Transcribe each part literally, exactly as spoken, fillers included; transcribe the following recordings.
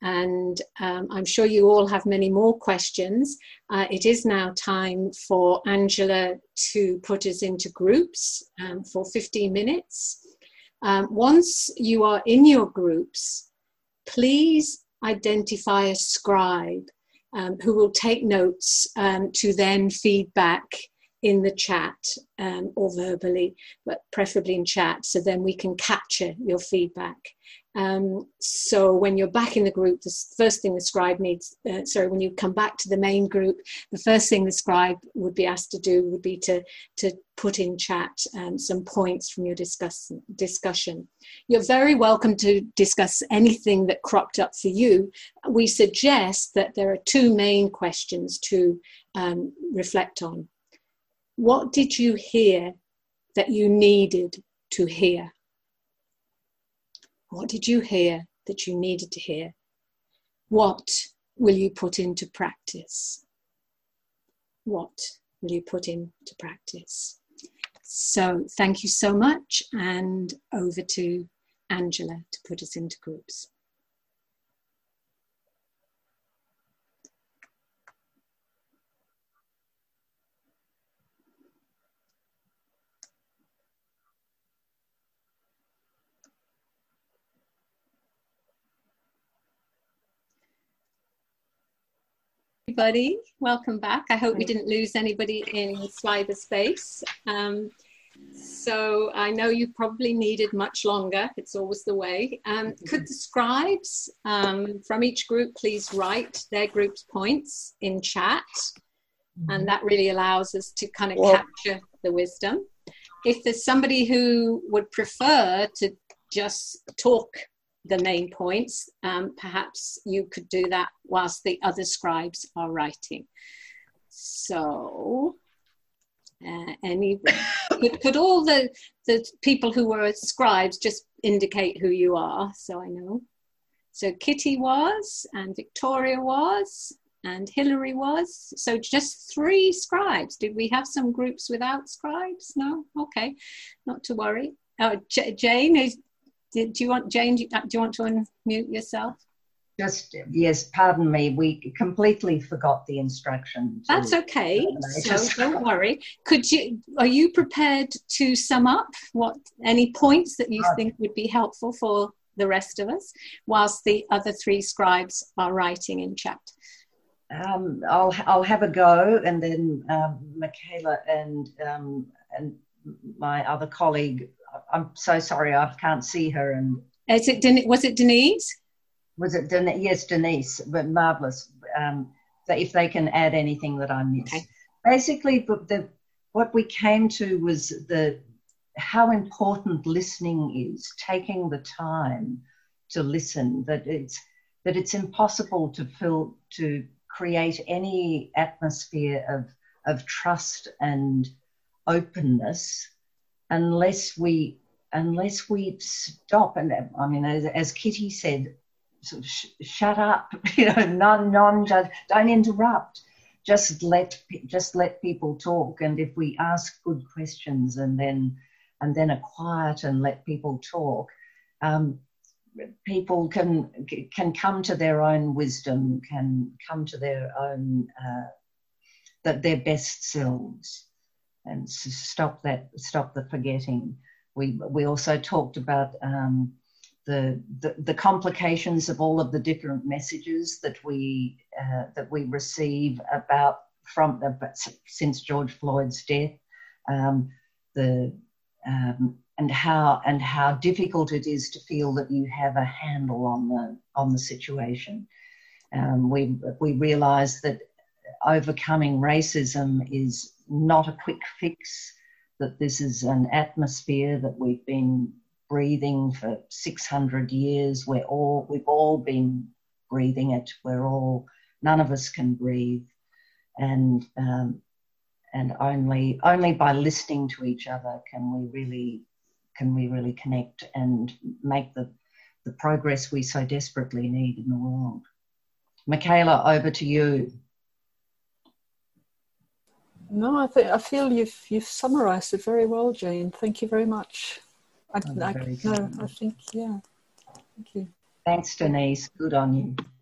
And um, I'm sure you all have many more questions. Uh, it is now time for Angela to put us into groups um, for fifteen minutes. Um, once you are in your groups, please identify a scribe um, who will take notes um, to then feed back in the chat um, or verbally, but preferably in chat, so then we can capture your feedback. Um, so when you're back in the group, the first thing the scribe needs, uh, sorry, when you come back to the main group, the first thing the scribe would be asked to do would be to, to put in chat um, some points from your discuss, discussion. You're very welcome to discuss anything that cropped up for you. We suggest that there are two main questions to um, reflect on. What did you hear that you needed to hear? What did you hear that you needed to hear? What will you put into practice? What will you put into practice? So thank you so much, and over to Angela to put us into groups. Everybody, welcome back. I hope we didn't lose anybody in cyberspace. Um, so I know you probably needed much longer. It's always the way. Um, could the scribes um, from each group please write their group's points in chat? And that really allows us to kind of well, capture the wisdom. If there's somebody who would prefer to just talk the main points, um, perhaps you could do that whilst the other scribes are writing. So, uh, any, could, could all the, the people who were scribes just indicate who you are, so I know? So Kitty was, and Victoria was, and Hilary was. So just three scribes. Did we have some groups without scribes? No? Okay, not to worry. Oh, J Jane, is, Did, do you want, Jane, do you, do you want to unmute yourself? Just, yes, pardon me, we completely forgot the instruction. That's okay, so don't worry. Could you, are you prepared to sum up what, any points that you think would be helpful for the rest of us, whilst the other three scribes are writing in chat? Um, I'll, I'll have a go, and then um, Michaela and, um, and my other colleague, I'm so sorry, I can't see her. And Is it Den was it Denise? Was it Denise? Yes, Denise, but marvellous. Um, so if they can add anything that I missed. Okay. Basically, the, the, what we came to was the how important listening is, taking the time to listen, that it's, that it's impossible to fill, to create any atmosphere of, of trust and openness unless we unless we stop. And I mean, as, as Kitty said, sort of sh shut up, you know, non non don't interrupt. Just let just let people talk. And if we ask good questions and then and then are quiet and let people talk, um, people can can come to their own wisdom, can come to their own uh, that their best selves. And stop that, stop the forgetting. We we also talked about um, the, the the complications of all of the different messages that we uh, that we receive about from the, since George Floyd's death, um, the um, and how and how difficult it is to feel that you have a handle on the on the situation. Um, we we realise that overcoming racism is not a quick fix, that this is an atmosphere that we've been breathing for six hundred years. We're all, we've all been breathing it. We're all, none of us can breathe. And, um, and only, only by listening to each other can we really, can we really connect and make the, the progress we so desperately need in the world. Michaela, over to you. No, I think I feel you've you've summarised it very well, Jane. Thank you very much. I, Oh, I, very no, good. I think yeah. Thank you. Thanks, Denise. Good on you.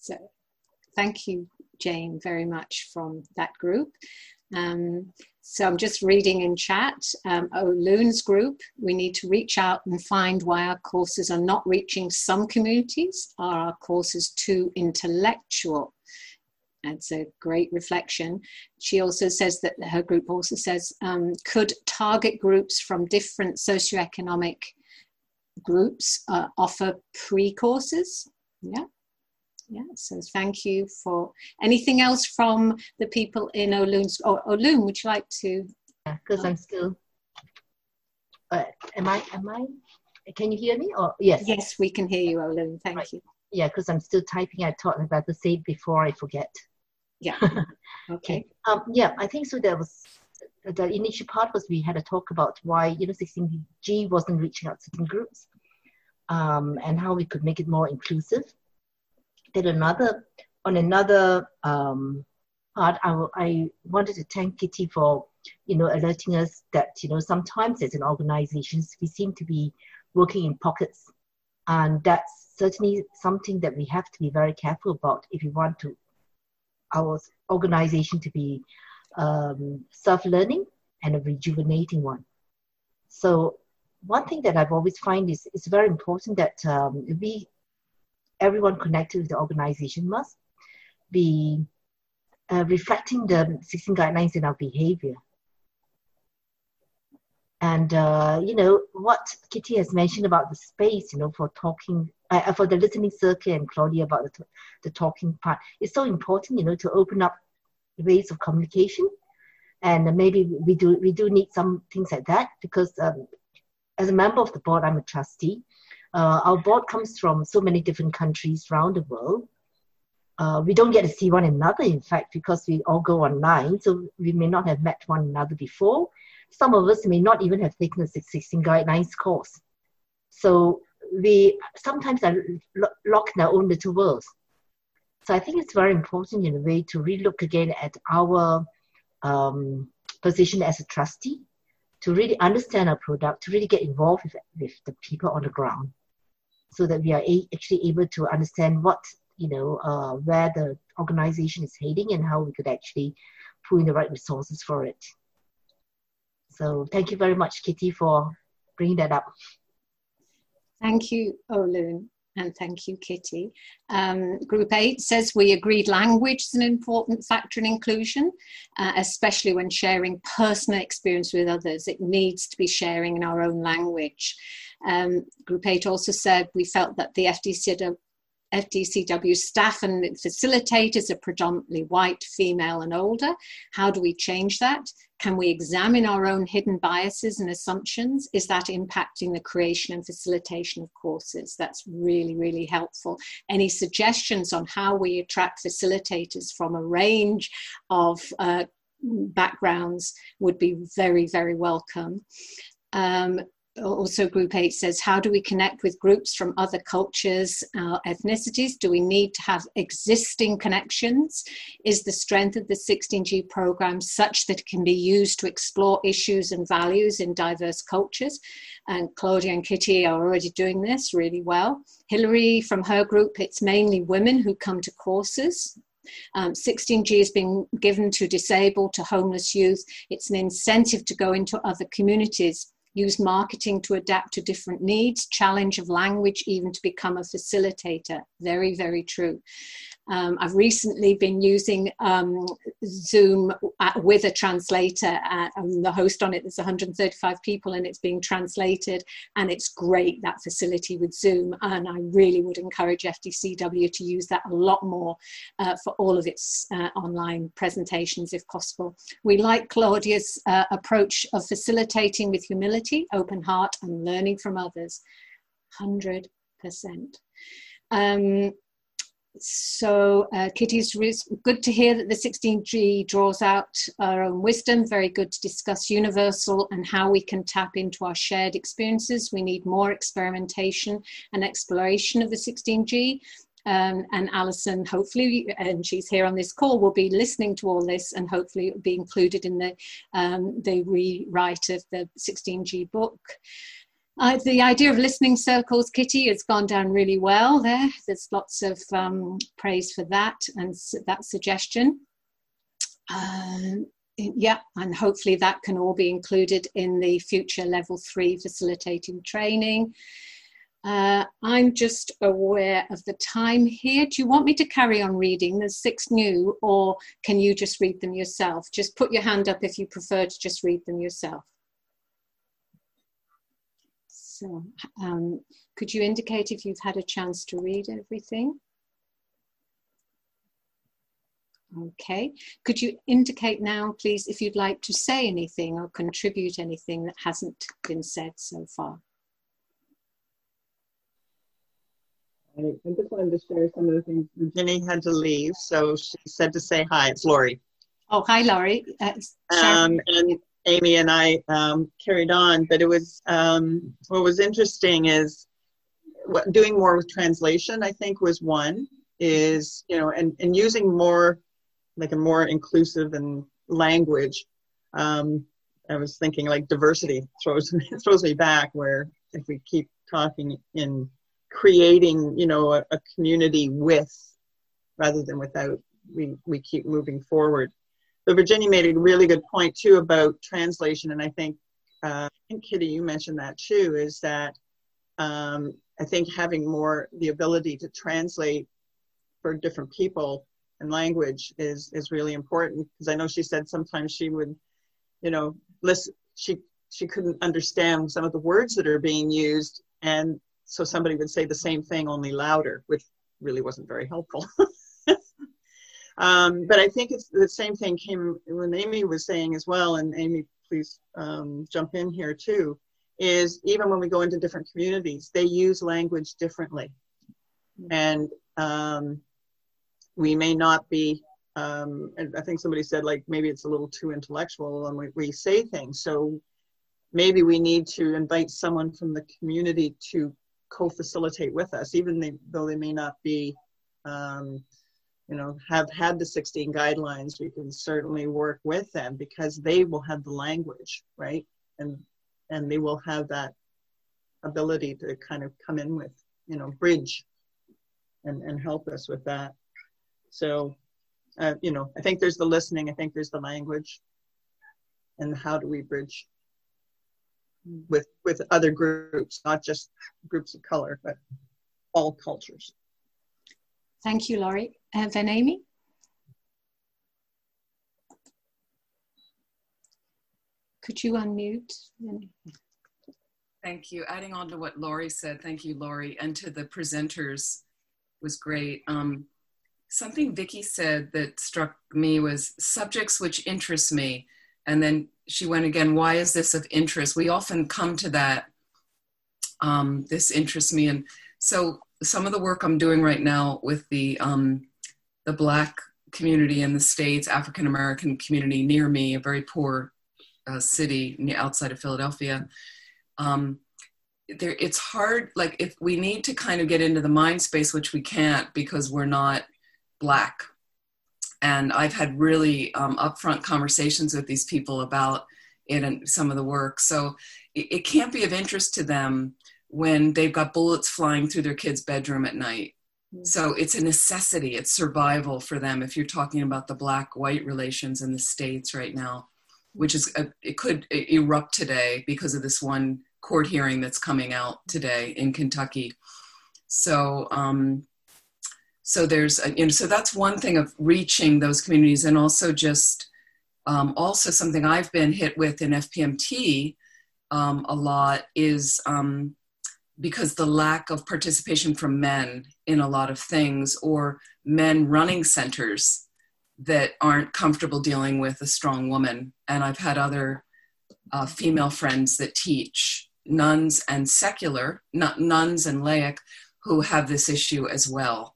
So thank you, Jane, very much from that group. Um, so I'm just reading in chat, um, Olune's group, we need to reach out and find why our courses are not reaching some communities. Are our courses too intellectual? That's a great reflection. She also says that her group also says, um, could target groups from different socioeconomic groups uh, offer pre-courses? Yeah. Yeah, so thank you for anything else from the people in Olune's. Oh, Olune, would you like to? Yeah, because I'm still. Uh, am I? Am I? Can you hear me? Or yes. Yes, we can hear you, Olune. Thank right. you. Yeah, because I'm still typing. I thought I'd better say it before I forget. Yeah. Okay. um. Yeah, I think so. There was the initial part was we had a talk about why you know sixteen G wasn't reaching out to certain groups, um, and how we could make it more inclusive. Then another, on another um, part, I, I wanted to thank Kitty for, you know, alerting us that, you know, sometimes as an organization, we seem to be working in pockets. And that's certainly something that we have to be very careful about if we want to, our organization to be um, self-learning and a rejuvenating one. So one thing that I've always find is it's very important that um, we, everyone connected with the organization must be uh, reflecting the sixteen guidelines in our behavior. And, uh, you know, what Kitty has mentioned about the space, you know, for talking, uh, for the listening circle, and Claudia about the, the talking part, it's so important, you know, to open up ways of communication. And maybe we do, we do need some things like that, because um, as a member of the board, I'm a trustee. Uh, our board comes from so many different countries around the world. Uh, we don't get to see one another, in fact, because we all go online, so we may not have met one another before. Some of us may not even have taken the sixteen Guidelines course. So we sometimes are lo- locked in our own little worlds. So I think it's very important in a way to relook again at our um, position as a trustee, to really understand our product, to really get involved with, with the people on the ground, so that we are a- actually able to understand what, you know, uh, where the organization is heading and how we could actually pull in the right resources for it. So thank you very much, Kitty, for bringing that up. Thank you, Olune, and thank you, Kitty. Um, group eight says we agreed language is an important factor in inclusion, uh, especially when sharing personal experience with others. It needs to be sharing in our own language. Um, group eight also said we felt that the F D C W F D C W staff and facilitators are predominantly white, female and older. How do we change that? Can we examine our own hidden biases and assumptions? Is that impacting the creation and facilitation of courses? That's really, really helpful. Any suggestions on how we attract facilitators from a range of uh, backgrounds would be very, very welcome. Um, Also, Group eight says, how do we connect with groups from other cultures, uh, ethnicities? Do we need to have existing connections? Is the strength of the sixteen G program such that it can be used to explore issues and values in diverse cultures? And Claudia and Kitty are already doing this really well. Hilary, from her group, it's mainly women who come to courses. Um, sixteen G is being given to disabled, to homeless youth. It's an incentive to go into other communities. Use marketing to adapt to different needs, challenge of language, even to become a facilitator. Very, very true. Um, I've recently been using um, Zoom at, with a translator. Uh, I'm the host on it. There's one hundred thirty-five people and it's being translated, and it's great, that facility with Zoom. And I really would encourage F D C W to use that a lot more uh, for all of its uh, online presentations if possible. We like Claudia's uh, approach of facilitating with humility, open heart and learning from others. one hundred percent. Um, So uh, Kitty's good to hear that the sixteen G draws out our own wisdom. Very good to discuss universal and how we can tap into our shared experiences. We need more experimentation and exploration of the sixteen G. Um, and Alison, hopefully, and she's here on this call, will be listening to all this, and hopefully it will be included in the, um, the rewrite of the sixteen G book. Uh, the idea of listening circles, Kitty, has gone down really well there. There's lots of um, praise for that and su- that suggestion. Um, yeah, and hopefully that can all be included in the future level three facilitating training. Uh, I'm just aware of the time here. Do you want me to carry on reading? There's six new, or can you just read them yourself? Just put your hand up if you prefer to just read them yourself. So, um, could you indicate if you've had a chance to read everything? Okay. Could you indicate now, please, if you'd like to say anything or contribute anything that hasn't been said so far? I just wanted to share some of the things. Virginia had to leave, so she said to say hi. It's Lori. Oh, hi, Laurie. Uh, um, and Amy and I um, carried on, but it was, um, what was interesting is what, doing more with translation, I think, was one, is, you know, and, and using more, like a more inclusive and language. Um, I was thinking like diversity throws, throws me back, where if we keep talking in creating, you know, a, a community with, rather than without, we, we keep moving forward. So Virginia made a really good point too about translation, and I think, uh, I think Kitty, you mentioned that too, is that um, I think having more the ability to translate for different people and language is is really important, because I know she said sometimes she would, you know, listen, she she couldn't understand some of the words that are being used, and so somebody would say the same thing only louder, which really wasn't very helpful. Um, but I think it's the same thing came when Amy was saying as well, and Amy, please um, jump in here too, is even when we go into different communities, they use language differently. And um, we may not be, um, and I think somebody said like, maybe it's a little too intellectual when we, we say things. So maybe we need to invite someone from the community to co-facilitate with us, even they, though they may not be, um, you know, have had the sixteen guidelines. We can certainly work with them because they will have the language, right? And and they will have that ability to kind of come in with, you know, bridge and, and help us with that. So, uh, you know, I think there's the listening, I think there's the language, and how do we bridge with, with other groups, not just groups of color, but all cultures. Thank you, Laurie. Uh, then Amy? Could you unmute? Thank you. Adding on to what Laurie said, thank you, Laurie, and to the presenters was great. Um, something Vicki said that struck me was subjects which interest me. And then she went again, why is this of interest? We often come to that, um, this interests me. And so some of the work I'm doing right now with the, um, the Black community in the States, African-American community near me, a very poor uh, city outside of Philadelphia, um, there, it's hard, like if we need to kind of get into the mind space, which we can't because we're not Black. And I've had really um, upfront conversations with these people about it and some of the work. So it, it can't be of interest to them when they've got bullets flying through their kid's bedroom at night. Mm-hmm. So it's a necessity, it's survival for them if you're talking about the Black-white relations in the States right now, which is, a, it could erupt today because of this one court hearing that's coming out today in Kentucky. So, um, so there's, a, you know, so that's one thing of reaching those communities, and also just, um, also something I've been hit with in F P M T um, a lot is um, because the lack of participation from men in a lot of things, or men running centers that aren't comfortable dealing with a strong woman. And I've had other uh, female friends that teach, nuns and secular, not nuns and laic, who have this issue as well.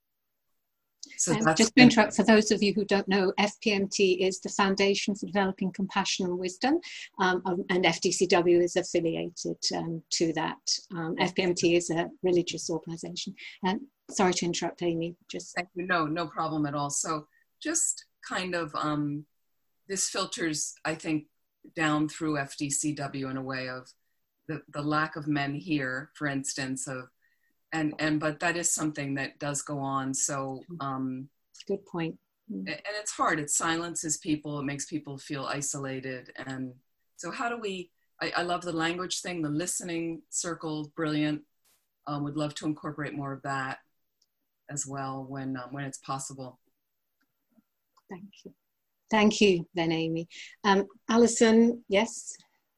So um, that's just to interrupt, for those of you who don't know, F P M T is the Foundation for Developing Compassion and Wisdom, um, and F D C W is affiliated um, to that. Um, F P M T is a religious organization. Uh, sorry to interrupt, Amy. Just Thank you. No, no problem at all. So just kind of, um, this filters, I think, down through F D C W in a way of the, the lack of men here, for instance, of, and, and, but that is something that does go on. So, um, good point. And it's hard. It silences people. It makes people feel isolated. And so how do we, I, I love the language thing, the listening circle, brilliant. Um, would love to incorporate more of that as well when, um, when it's possible. Thank you. Thank you then, Amy. Um, Alison, yes?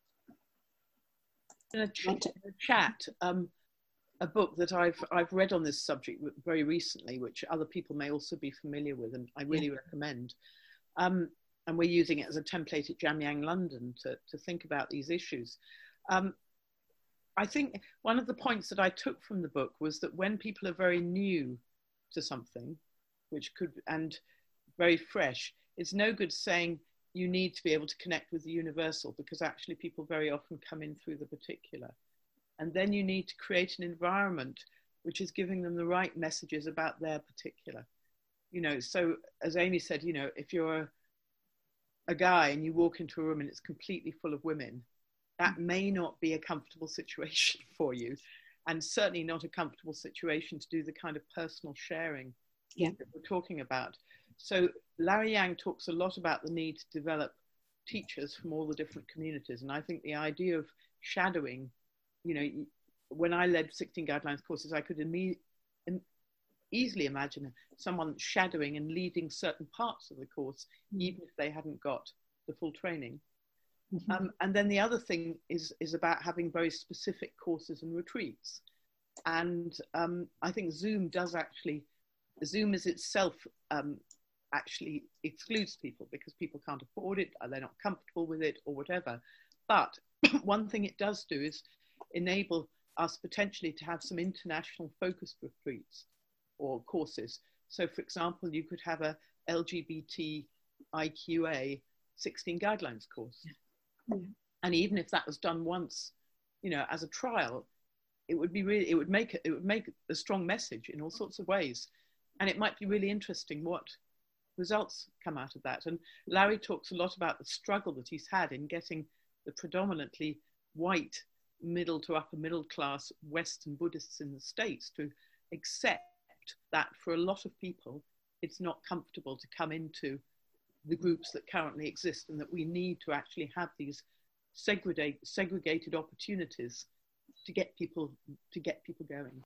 In a, ch in a chat, um, a book that I've, I've read on this subject very recently, which other people may also be familiar with, and I really yeah. recommend. Um, and we're using it as a template at Jamyang London to, to think about these issues. Um, I think one of the points that I took from the book was that when people are very new to something, which could, and very fresh, it's no good saying you need to be able to connect with the universal, because actually people very often come in through the particular. And then you need to create an environment which is giving them the right messages about their particular. You know, so as Amy said, you know, if you're a, a guy and you walk into a room and it's completely full of women, that may not be a comfortable situation for you, and certainly not a comfortable situation to do the kind of personal sharing yeah. that we're talking about. So Larry Yang talks a lot about the need to develop teachers from all the different communities. And I think the idea of shadowing, you know, when I led sixteen Guidelines courses, I could imme easily imagine someone shadowing and leading certain parts of the course, mm-hmm. even if they hadn't got the full training. Mm-hmm. um, and then the other thing is, is about having very specific courses and retreats. And um, I think Zoom does actually, Zoom is itself um, actually excludes people because people can't afford it, or they're not comfortable with it, or whatever. But one thing it does do is enable us potentially to have some international focused retreats or courses. So for example, you could have a L G B T I Q A sixteen Guidelines course. Yeah. And even if that was done once, you know, as a trial, it would be really, it would make it, it would make a strong message in all sorts of ways. And it might be really interesting what results come out of that. And Larry talks a lot about the struggle that he's had in getting the predominantly white middle to upper middle class Western Buddhists in the States to accept that for a lot of people, it's not comfortable to come into the groups that currently exist, and that we need to actually have these segregate, segregated opportunities to get people, to get people going.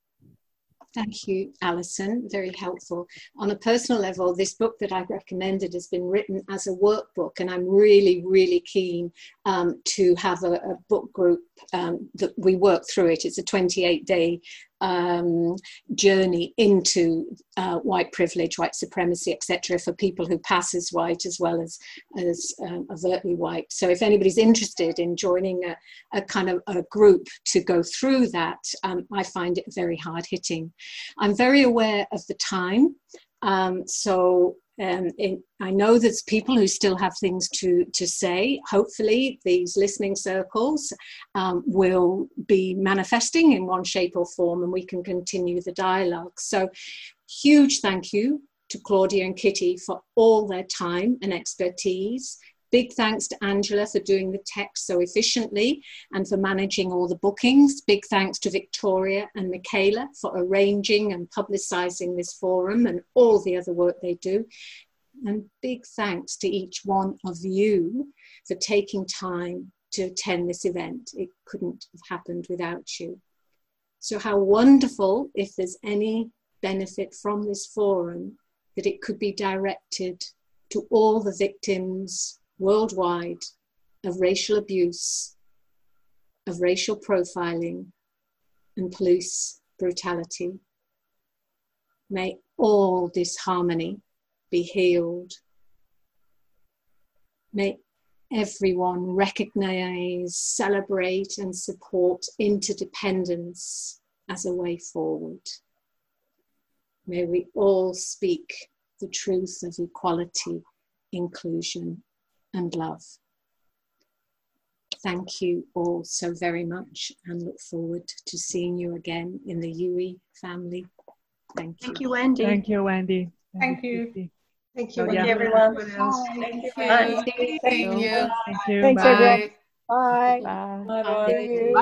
Thank you, Alison. Very helpful. On a personal level, this book that I've recommended has been written as a workbook, and I'm really, really keen um, to have a, a book group um, that we work through it. It's a twenty-eight day um, journey into uh, white privilege, white supremacy, et cetera, for people who pass as white as well as, as um, overtly white. So if anybody's interested in joining a, a kind of a group to go through that, um, I find it very hard hitting. I'm very aware of the time. Um, so um, in, I know there's people who still have things to, to say. Hopefully these listening circles um, will be manifesting in one shape or form, and we can continue the dialogue. So huge thank you to Claudia and Kitty for all their time and expertise. Big thanks to Angela for doing the text so efficiently and for managing all the bookings. Big thanks to Victoria and Michaela for arranging and publicising this forum and all the other work they do. And big thanks to each one of you for taking time to attend this event. It couldn't have happened without you. So how wonderful if there's any benefit from this forum that it could be directed to all the victims worldwide of racial abuse, of racial profiling and police brutality. May all disharmony be healed. May everyone recognize, celebrate and support interdependence as a way forward. May we all speak the truth of equality, inclusion and love. Thank you all so very much, and look forward to seeing you again in the U E family. Thank you. Thank you, Wendy. Thank you, Wendy. Thank you. Thank you, Oh, yeah. everyone. Thank you. Thank you. Thank you. Thank you. Thank you. Thanks, Bye. everyone. Bye. Bye. Bye. Bye. Bye.